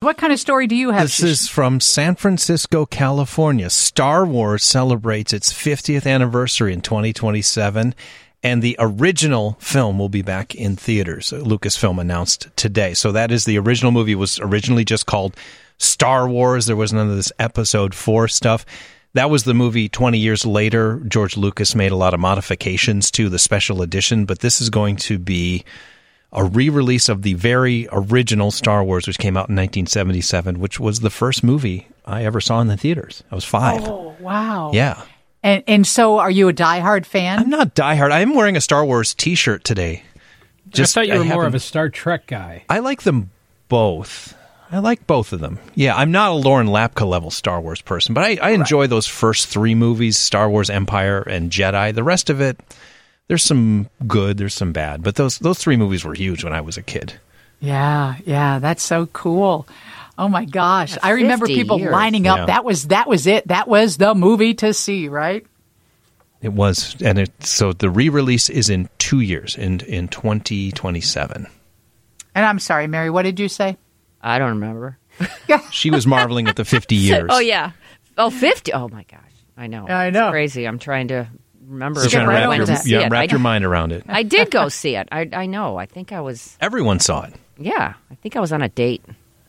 what kind of story do you have? This is from San Francisco, California. Star Wars celebrates its 50th anniversary in 2027, and the original film will be back in theaters. Lucasfilm announced today. So that is the original movie. Was originally just called Star Wars. There was none of this Episode 4 stuff. That was the movie 20 years later. George Lucas made a lot of modifications to the special edition, but this is going to be a re-release of the very original Star Wars, which came out in 1977, which was the first movie I ever saw in the theaters. I was 5. Oh, wow. Yeah. And so are you a diehard fan? I'm not diehard. I'm wearing a Star Wars T-shirt today. I thought you were more of a Star Trek guy. I like them both. I like both of them. Yeah, I'm not a Lauren Lapka level Star Wars person, but I enjoy those first 3 movies, Star Wars, Empire, and Jedi. The rest of it, there's some good, there's some bad, but those 3 movies were huge when I was a kid. Yeah, that's so cool. Oh my gosh. I remember people lining up. Yeah. That was it. That was the movie to see, right? It was, and so the re-release is in 2 years, in 2027. And I'm sorry, Mary, what did you say? I don't remember. She was marveling at the 50 years. Oh, yeah. Oh, 50. Oh, my gosh. I know. I know. It's crazy. I'm trying to remember. Still trying to wrap your it. mind around it. I did go see it. I know. I think I was. Everyone saw it. Yeah. I think I was on a date.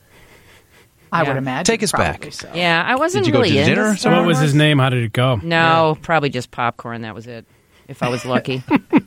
I would imagine. Take us back. So. Yeah. I wasn't Did you go really to into dinner? Star What was Wars. his name? How did it go? No, probably just popcorn. That was it. If I was lucky.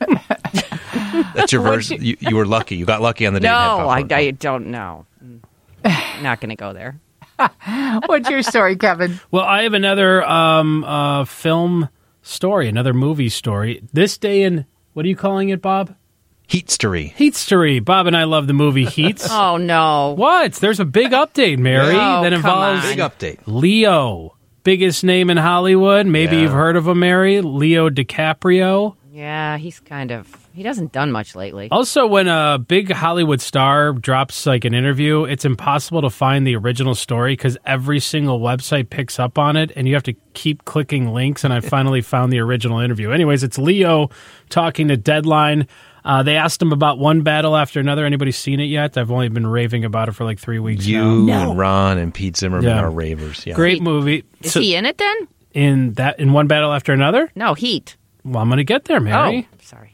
That's your version. You were lucky. You got lucky on the date. No, I don't know. Not going to go there. What's your story, Kevin? Well, I have another film story, another movie story. This day in, what are you calling it, Bob? Heatstery. Heatstery. Bob and I love the movie Heats. Oh, no. What? There's a big update, Mary, Oh, that come involves on. Big update. Leo. Biggest name in Hollywood. Maybe Yeah. you've heard of him, Mary. Leo DiCaprio. Yeah, he doesn't done much lately. Also, when a big Hollywood star drops like an interview, it's impossible to find the original story because every single website picks up on it, and you have to keep clicking links, and I finally found the original interview. Anyways, it's Leo talking to Deadline. They asked him about One Battle After Another. Anybody seen it yet? I've only been raving about it for like 3 weeks now. And Ron and Pete Zimmerman Yeah. are ravers. Yeah. Great movie. Is So- he in it then? in One Battle After Another? No, Heat. Well, I'm going to get there, Mary. Oh, sorry.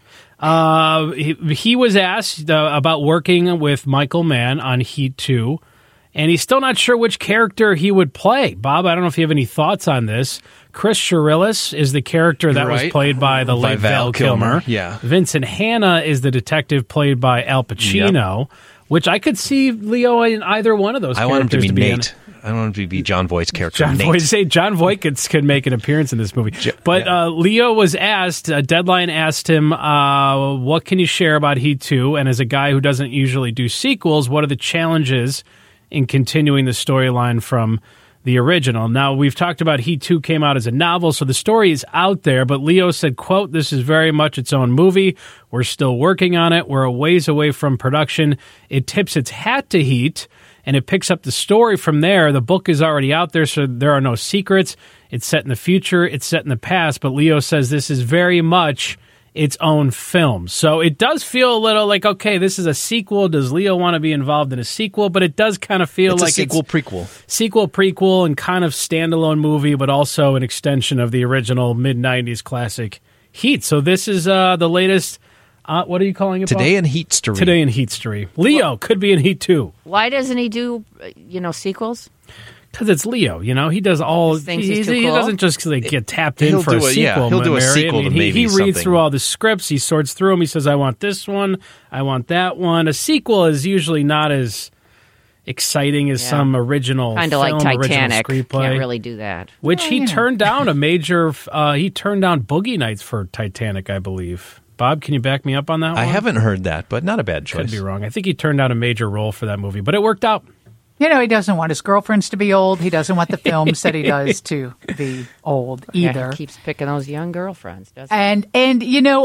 He was asked about working with Michael Mann on Heat 2, and he's still not sure which character he would play. Bob, I don't know if you have any thoughts on this. Chris Chirillis is the character that was played by the late Val Kilmer. Yeah. Vincent Hanna is the detective played by Al Pacino, which I could see Leo in either one of those I characters. want him to be in. Nate. I don't want him to be John Voight's character. John Nate. Voight could make an appearance in this movie. But Leo was asked, Deadline asked him, what can you share about Heat 2? And as a guy who doesn't usually do sequels, what are the challenges in continuing the storyline from the original? Now, we've talked about Heat 2 came out as a novel, so the story is out there. But Leo said, quote, "This is very much its own movie. We're still working on it. We're a ways away from production. It tips its hat to Heat, and it picks up the story from there. The book is already out there, so there are no secrets. It's set in the future. It's set in the past. But Leo says this is very much its own film. So it does feel a little like, okay, this is a sequel. Does Leo want to be involved in a sequel? But it does kind of feel like it's a sequel-prequel. Sequel-prequel and kind of standalone movie, but also an extension of the original mid-'90s classic Heat. So this is the latest... what are you calling it, Today Bob? in Heatstery. Today in Heatstery. Leo could be in Heat 2. Why doesn't he do, sequels? Because it's Leo, he does all. He thinks he's too he cool? doesn't just get tapped in He'll for a do a- sequel. yeah, he'll do a Mary. sequel to maybe he reads something. through all the scripts, he sorts through them. He says, "I want this one, I want that one." A sequel is usually not as exciting as some original, Kind of like film, Titanic. original screenplay. Can't really do that. Which he turned down a major. He turned down Boogie Nights for Titanic, I believe. Bob, can you back me up on that one? I haven't heard that, but not a bad Could choice. be wrong. I think he turned down a major role for that movie, but it worked out. He doesn't want his girlfriends to be old. He doesn't want the films that he does to be old either. Yeah, he keeps picking those young girlfriends, doesn't he? And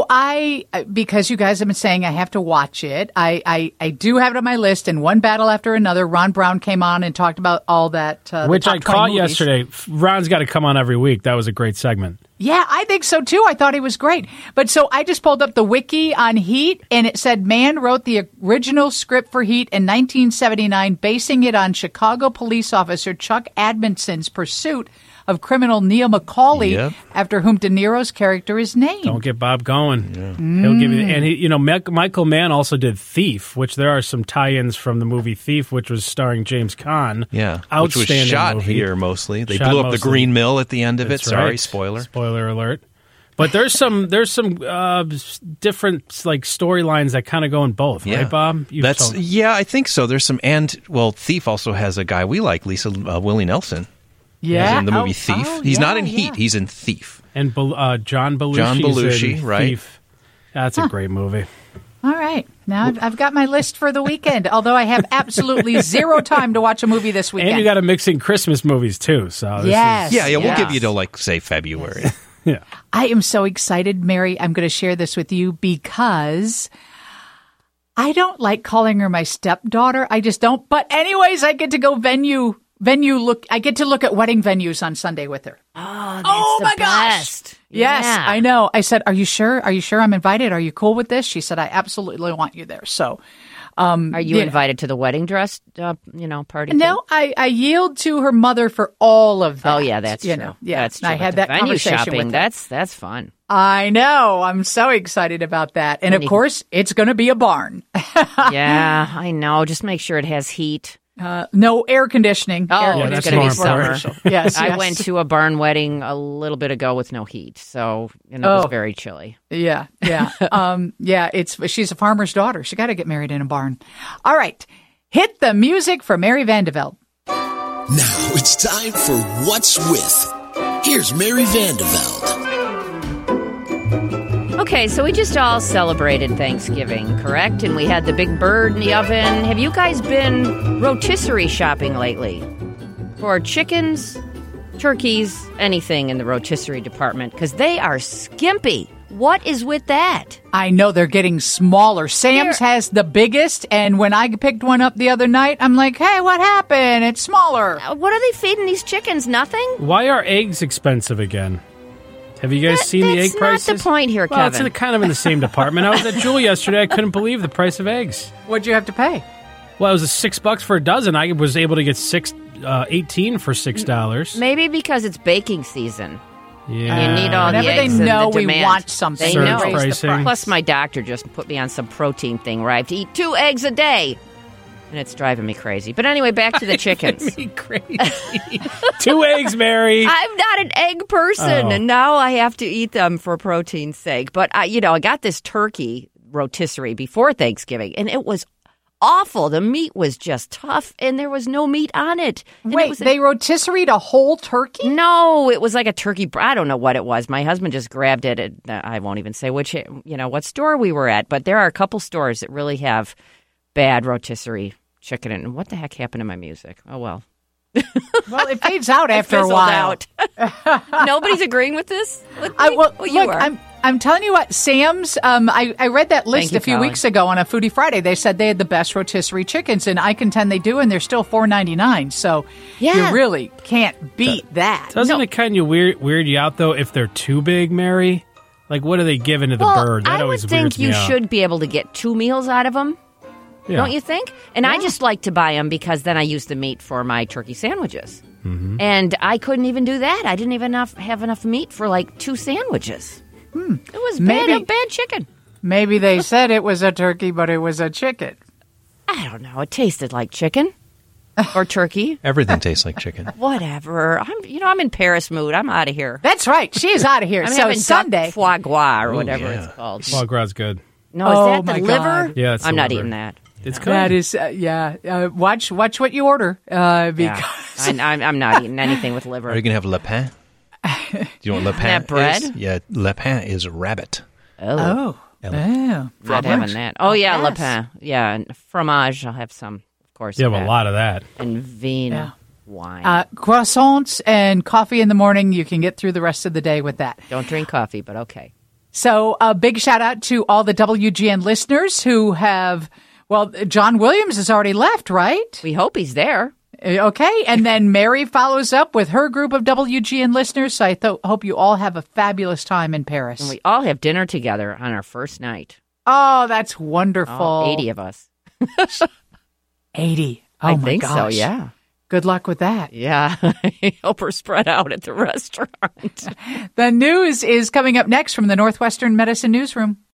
I because you guys have been saying I have to watch it. I do have it on my list. And One Battle After Another. Ron Brown came on and talked about all that. Which the I top 20 caught movies. yesterday. Ron's got to come on every week. That was a great segment. Yeah, I think so too. I thought he was great. But so I just pulled up the wiki on Heat, and it said Mann wrote the original script for Heat in 1979, basing it on Chicago police officer Chuck Adamson's pursuit of criminal Neil McCauley, after whom De Niro's character is named. Don't get Bob going. He'll give you. And Michael Mann also did Thief, which there are some tie-ins from the movie Thief, which was starring James Caan. Yeah, outstanding which was shot movie. here mostly. They blew up the Green Mill at the end of it. That's Sorry, right. spoiler alert. But there's some different like storylines that kind of go in both, right, Bob? I think so. There's some, and Thief also has a guy we like, Willie Nelson. Yeah, he's in the movie Thief. He's not in Heat. He's in Thief. And John Belushi, right? Thief. That's a great movie. All right. Now I've got my list for the weekend, although I have absolutely zero time to watch a movie this weekend. And you got to mix in Christmas movies, too. So yes. We'll give you till, say, February. Yeah. I am so excited, Mary. I'm going to share this with you because I don't like calling her my stepdaughter. I just don't. But anyways, I get to go I get to look at wedding venues on Sunday with her. Oh, that's the best. Gosh. Yes, Yeah. I know. I said, "Are you sure? Are you sure I'm invited? Are you cool with this?" She said, "I absolutely want you there." So, are you invited to the wedding dress, party? No, I yield to her mother for all of that. Oh yeah, that's true. Yeah, that's true. I had But that the venue conversation shopping. with her. That's fun. I know. I'm so excited about that. And of course, it's going to be a barn. Yeah, I know. Just make sure it has heat. No air conditioning. Oh, that's it's going to be more summer. Yes, I went to a barn wedding a little bit ago with no heat, so it was very chilly. Yeah. She's a farmer's daughter. She got to get married in a barn. All right. Hit the music for Mary Vandeveld. Now it's time for What's With. Here's Mary Vandeveld. Okay, so we just all celebrated Thanksgiving, correct? And we had the big bird in the oven. Have you guys been rotisserie shopping lately? For chickens, turkeys, anything in the rotisserie department? Because they are skimpy. What is with that? I know they're getting smaller. Sam's has the biggest, and when I picked one up the other night, I'm like, hey, what happened? It's smaller. What are they feeding these chickens? Nothing? Why are eggs expensive again? Have you guys seen the egg prices? That's not the point here, Well, Kevin. it's kind of in the same department. I was at Jewel yesterday. I couldn't believe the price of eggs. What'd you have to pay? Well, it was $6 for a dozen. I was able to get 18 for $6. Maybe because it's baking season. Yeah. You need all the Whenever they eggs and know the we demand. want something, They Surge know. pricing. Plus, my doctor just put me on some protein thing where I have to eat 2 eggs a day. And it's driving me crazy. But anyway, back to the chickens. Me crazy. 2 eggs, Mary. I'm not an egg person, and now I have to eat them for protein's sake. But, I got this turkey rotisserie before Thanksgiving, and it was awful. The meat was just tough, and there was no meat on it. And Wait, they rotisseried a whole turkey? No, it was like a turkey. I don't know what it was. My husband just grabbed it. And I won't even say which, what store we were at. But there are a couple stores that really have bad rotisserie chicken. And what the heck happened to my music? Oh, well. Well, it fades out after a Fizzled while. out. Nobody's agreeing with this? With me? Well, you look, are. I'm telling you what, Sam's, I read that list you, a few Colin. weeks ago on a Foodie Friday. They said they had the best rotisserie chickens, and I contend they do, and they're still $4.99. So Yeah. you really can't beat that. Doesn't it kind of weird you out, though, if they're too big, Mary? Like, what are they giving to the bird? That I would always think weirds you me out. should be able to get 2 meals out of them. Yeah. Don't you think? And I just like to buy them because then I use the meat for my turkey sandwiches. Mm-hmm. And I couldn't even do that. I didn't even have enough meat for like 2 sandwiches. It was Maybe- bad chicken. Maybe they said it was a turkey, but it was a chicken. I don't know. It tasted like chicken or turkey. Everything tastes like chicken. Whatever. I'm in Paris mood. I'm out of here. That's right. She is out of here. I'm so having Sunday. duck foie gras or whatever yeah. it's called. Foie gras is good. No, is Oh, that my the liver? God. Yeah, it's I'm the not liver. eating that. It's good. That is, watch what you order. Because Yeah. I'm not eating anything with liver. Are you going to have le pain? Do you know what le pain that bread? is? Yeah, le pain is rabbit. Oh. Not having that. Oh, yeah, Le Pen. Yeah, and fromage, I'll have some, of course. You of have a that. lot of that. And vin Yeah. wine. Croissants and coffee in the morning. You can get through the rest of the day with that. Don't drink coffee, but okay. So a big shout out to all the WGN listeners who have, well, John Williams has already left, right? We hope he's there. Okay, and then Mary follows up with her group of WGN listeners, so I hope you all have a fabulous time in Paris. And we all have dinner together on our first night. Oh, that's wonderful. All 80 of us. 80. Oh, I my think gosh. so, yeah. Good luck with that. Yeah. I hope we're spread out at the restaurant. The news is coming up next from the Northwestern Medicine Newsroom.